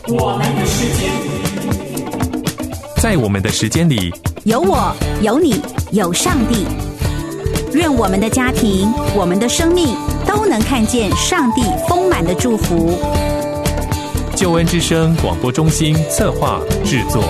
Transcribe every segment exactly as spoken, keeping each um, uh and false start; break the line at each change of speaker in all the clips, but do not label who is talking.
我们的时间，
在我们的时间里，
有我，有你，有上帝。愿我们的家庭，我们的生命都能看见上帝丰满的祝福。
救恩之声广播中心策划制作。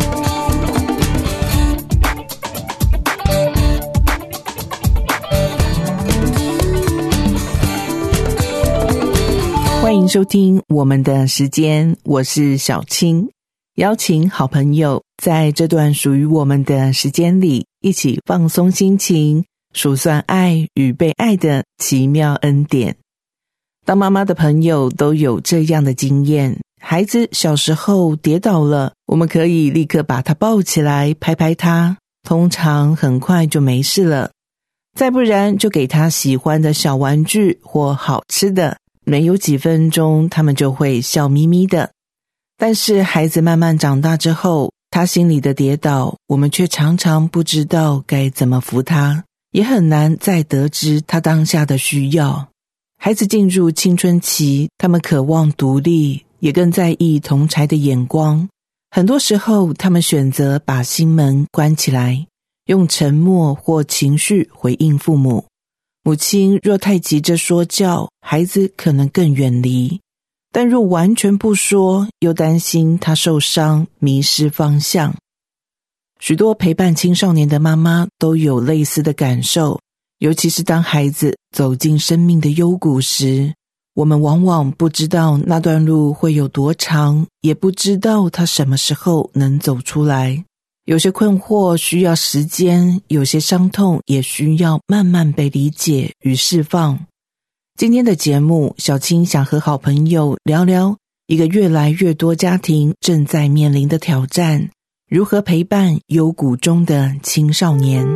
欢迎收听我们的时间，我是小青，邀请好朋友在这段属于我们的时间里，一起放松心情，数算爱与被爱的奇妙恩典。当妈妈的朋友都有这样的经验，孩子小时候跌倒了，我们可以立刻把他抱起来，拍拍他，通常很快就没事了。再不然就给他喜欢的小玩具或好吃的，没有几分钟他们就会笑眯眯的。但是孩子慢慢长大之后，他心里的跌倒，我们却常常不知道该怎么扶他，也很难再得知他当下的需要。孩子进入青春期，他们渴望独立，也更在意同儕的眼光。很多时候他们选择把心门关起来，用沉默或情绪回应父母。母亲若太急着说教，孩子可能更远离；但若完全不说，又担心他受伤，迷失方向。许多陪伴青少年的妈妈都有类似的感受，尤其是当孩子走进生命的幽谷时，我们往往不知道那段路会有多长，也不知道他什么时候能走出来。有些困惑需要时间，有些伤痛也需要慢慢被理解与释放。今天的节目，小青想和好朋友聊聊一个越来越多家庭正在面临的挑战，如何陪伴幽谷中的青少年。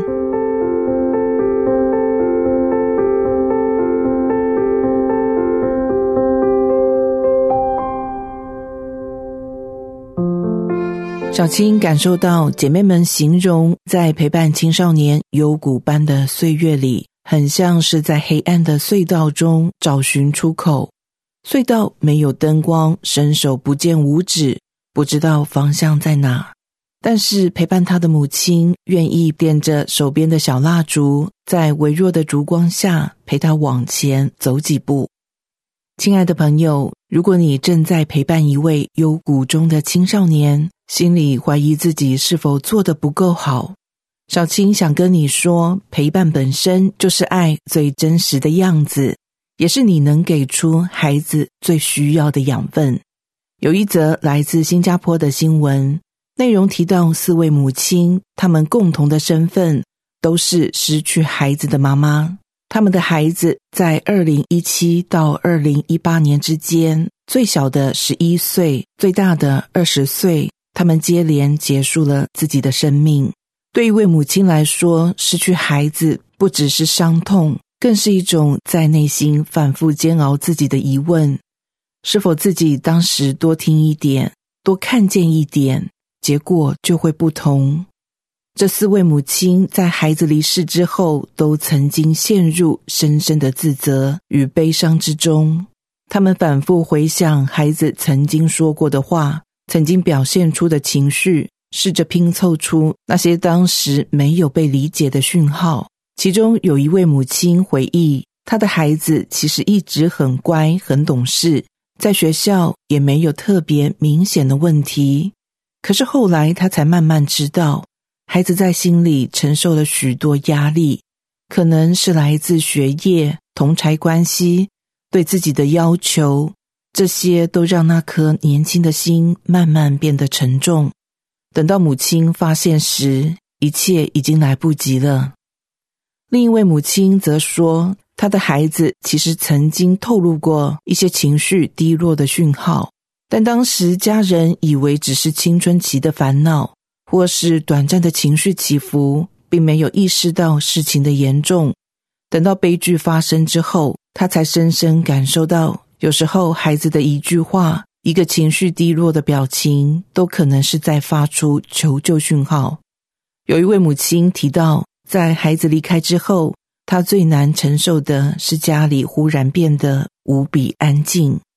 小青感受到姐妹们形容，在陪伴青少年幽谷般的岁月里，很像是在黑暗的隧道中找寻出口。隧道没有灯光，伸手不见五指，不知道方向在哪。但是陪伴他的母亲愿意点着手边的小蜡烛，在微弱的烛光下陪他往前走几步。亲爱的朋友，如果你正在陪伴一位幽谷中的青少年，心里怀疑自己是否做得不够好，小青想跟你说，陪伴本身就是爱最真实的样子，也是你能给出孩子最需要的养分。有一则来自新加坡的新闻，内容提到四位母亲，她们共同的身份都是失去孩子的妈妈。他们的孩子在二零一七到二零一八年之间，最小的十一岁，最大的二十岁，他们接连结束了自己的生命。对一位母亲来说，失去孩子不只是伤痛，更是一种在内心反复煎熬自己的疑问：是否自己当时多听一点，多看见一点，结果就会不同。这四位母亲在孩子离世之后，都曾经陷入深深的自责与悲伤之中。他们反复回想孩子曾经说过的话，曾经表现出的情绪，试着拼凑出那些当时没有被理解的讯号。其中有一位母亲回忆，她的孩子其实一直很乖，很懂事，在学校也没有特别明显的问题。可是后来她才慢慢知道，孩子在心里承受了许多压力，可能是来自学业、同侪关系、对自己的要求，这些都让那颗年轻的心慢慢变得沉重。等到母亲发现时，一切已经来不及了。另一位母亲则说，她的孩子其实曾经透露过一些情绪低落的讯号，但当时家人以为只是青春期的烦恼，或是短暂的情绪起伏，并没有意识到事情的严重。等到悲剧发生之后，他才深深感受到，有时候孩子的一句话，一个情绪低落的表情，都可能是在发出求救讯号。有一位母亲提到，在孩子离开之后，她最难承受的是家里忽然变得无比安静。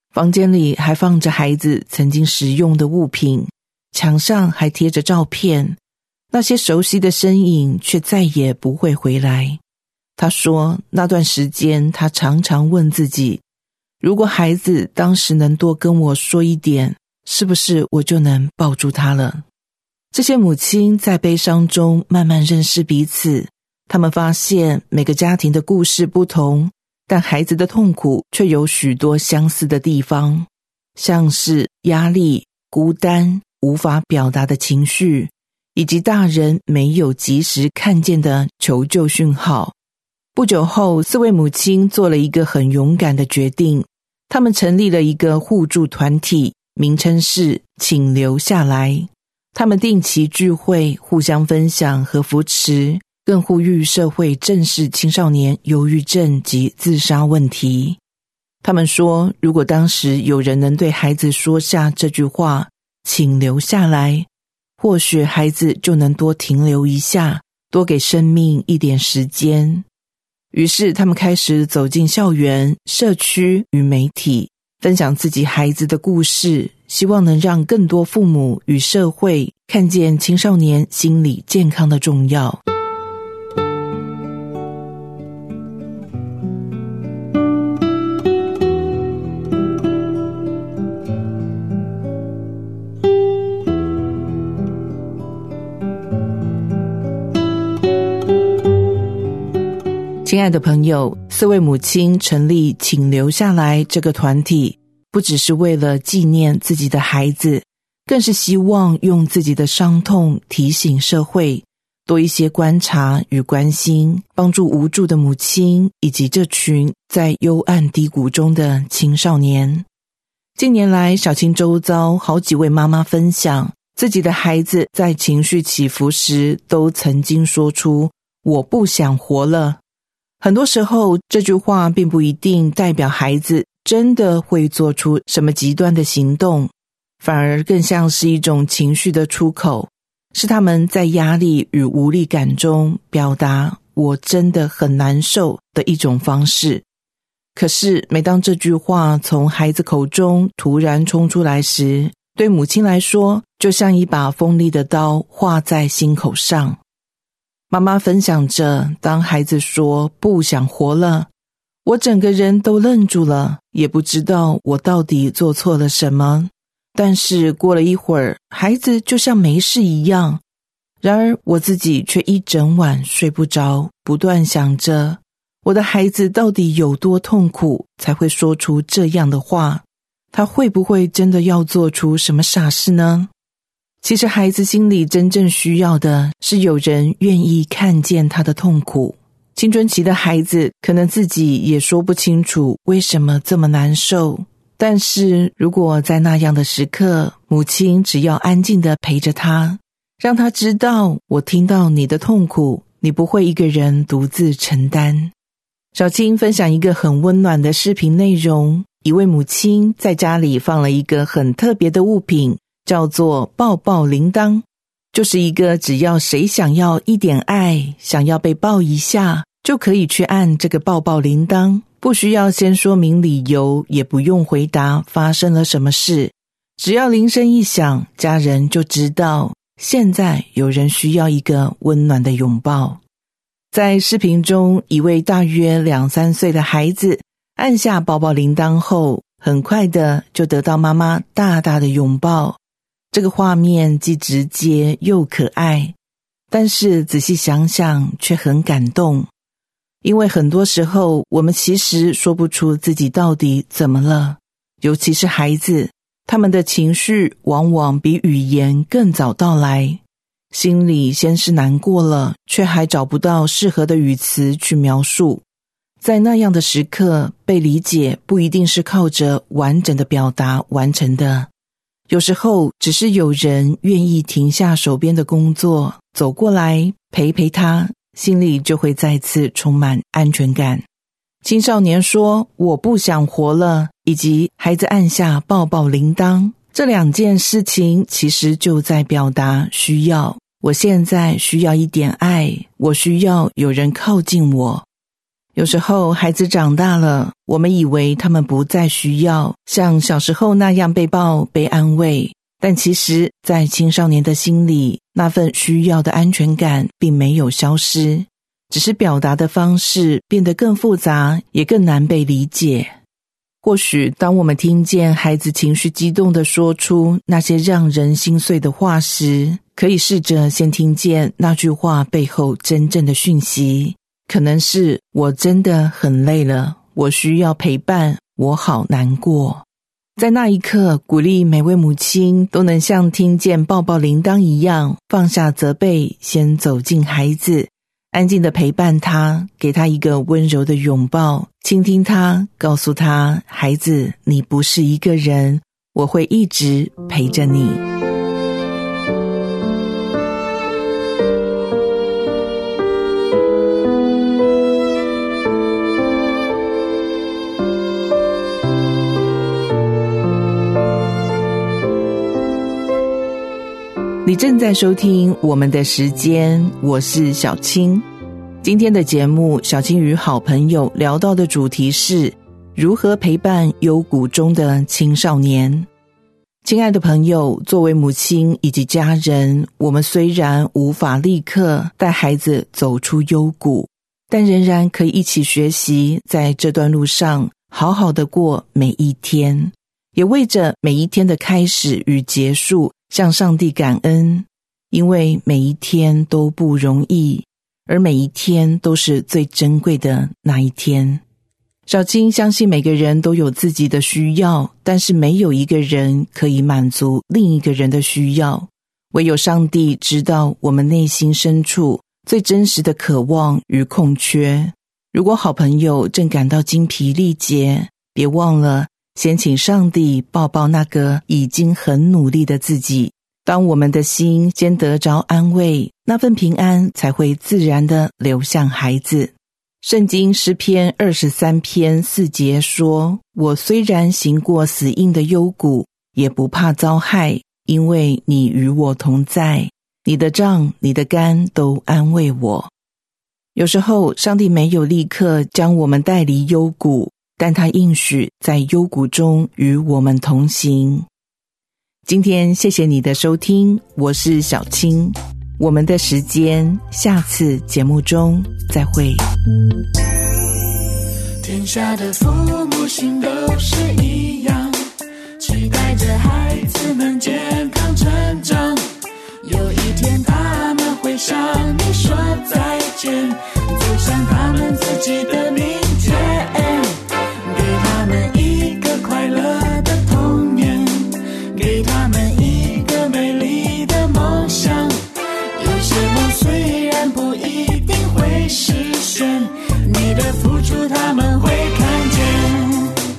房间里还放着孩子曾经使用的物品，墙上还贴着照片，那些熟悉的身影却再也不会回来。他说，那段时间他常常问自己，如果孩子当时能多跟我说一点，是不是我就能抱住他了？这些母亲在悲伤中慢慢认识彼此，他们发现每个家庭的故事不同，但孩子的痛苦却有许多相似的地方，像是压力、孤单、无法表达的情绪，以及大人没有及时看见的求救讯号。不久后，四位母亲做了一个很勇敢的决定，他们成立了一个互助团体，名称是请留下来。他们定期聚会，互相分享和扶持，更呼吁社会正视青少年忧郁症及自杀问题。他们说，如果当时有人能对孩子说下这句话，请留下来，或许孩子就能多停留一下，多给生命一点时间。于是他们开始走进校园、社区与媒体，分享自己孩子的故事，希望能让更多父母与社会看见青少年心理健康的重要。亲爱的朋友，四位母亲成立请留下来这个团体，不只是为了纪念自己的孩子，更是希望用自己的伤痛提醒社会多一些观察与关心，帮助无助的母亲以及这群在幽暗低谷中的青少年。近年来，小青周遭好几位妈妈分享，自己的孩子在情绪起伏时都曾经说出我不想活了。很多时候，这句话并不一定代表孩子真的会做出什么极端的行动，反而更像是一种情绪的出口，是他们在压力与无力感中表达我真的很难受的一种方式。可是每当这句话从孩子口中突然冲出来时，对母亲来说，就像一把锋利的刀划在心口上。妈妈分享着，当孩子说不想活了，我整个人都愣住了，也不知道我到底做错了什么。但是过了一会儿，孩子就像没事一样。然而我自己却一整晚睡不着，不断想着，我的孩子到底有多痛苦，才会说出这样的话？他会不会真的要做出什么傻事呢？其实孩子心里真正需要的是有人愿意看见他的痛苦。青春期的孩子可能自己也说不清楚为什么这么难受，但是如果在那样的时刻，母亲只要安静地陪着他，让他知道我听到你的痛苦，你不会一个人独自承担。小青分享一个很温暖的视频内容，一位母亲在家里放了一个很特别的物品，叫做抱抱铃铛，就是一个只要谁想要一点爱，想要被抱一下，就可以去按这个抱抱铃铛，不需要先说明理由，也不用回答发生了什么事，只要铃声一响，家人就知道现在有人需要一个温暖的拥抱。在视频中，一位大约两三岁的孩子按下抱抱铃铛后，很快的就得到妈妈大大的拥抱。这个画面既直接又可爱，但是仔细想想却很感动。因为很多时候我们其实说不出自己到底怎么了，尤其是孩子，他们的情绪往往比语言更早到来，心里先是难过了，却还找不到适合的语词去描述。在那样的时刻，被理解不一定是靠着完整的表达完成的，有时候只是有人愿意停下手边的工作，走过来陪陪他，心里就会再次充满安全感。青少年说我不想活了，以及孩子按下抱抱铃铛，这两件事情其实就在表达需要，我现在需要一点爱，我需要有人靠近我。 有时候孩子长大了，我们以为他们不再需要像小时候那样被抱、被安慰，但其实在青少年的心里，那份需要的安全感并没有消失，只是表达的方式变得更复杂，也更难被理解。或许当我们听见孩子情绪激动地说出那些让人心碎的话时，可以试着先听见那句话背后真正的讯息，可能是我真的很累了，我需要陪伴，我好难过。在那一刻，鼓励每位母亲都能像听见抱抱铃铛一样，放下责备，先走进孩子，安静地陪伴他，给他一个温柔的拥抱，倾听他，告诉他，孩子，你不是一个人，我会一直陪着你。你正在收听我们的时间，我是小青。今天的节目，小青与好朋友聊到的主题是如何陪伴幽谷中的青少年。亲爱的朋友，作为母亲以及家人，我们虽然无法立刻带孩子走出幽谷，但仍然可以一起学习，在这段路上好好的过每一天，也为着每一天的开始与结束向上帝感恩，因为每一天都不容易，而每一天都是最珍贵的那一天。小青相信每个人都有自己的需要，但是没有一个人可以满足另一个人的需要，唯有上帝知道我们内心深处最真实的渴望与空缺。如果好朋友正感到精疲力竭，别忘了先请上帝抱抱那个已经很努力的自己。当我们的心先得着安慰，那份平安才会自然地流向孩子。圣经诗篇二十三篇四节说，我虽然行过死荫的幽谷，也不怕遭害，因为你与我同在，你的杖你的竿都安慰我。有时候上帝没有立刻将我们带离幽谷，但他应许在幽谷中与我们同行。今天谢谢你的收听，我是小青，我们的时间下次节目中再会。
天下的父母心都是一样，期待着孩子们健康成长，有一天他们会向你说再见，走向他们自己的明天，给他们一个快乐的童年，给他们一个美丽的梦想。有些梦虽然不一定会实现，你的付出他们会看见。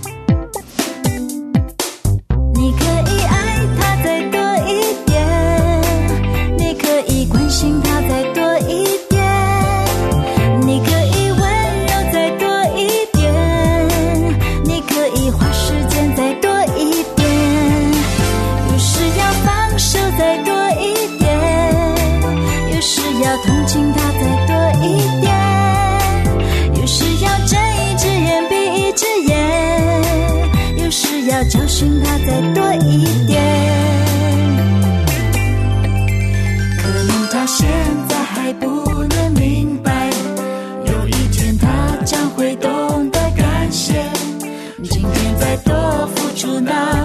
你可以爱他再多一点，你可以关心他再多一点，你可以温柔再多一点，你可以花时间再多一点，有时要放手再多一点，有时要同情他再多一点，有时要睁一只眼闭一只眼，有时要教训他再多一点。可能他现在还不能明白，有一天他将会懂得感谢，今天再多付出那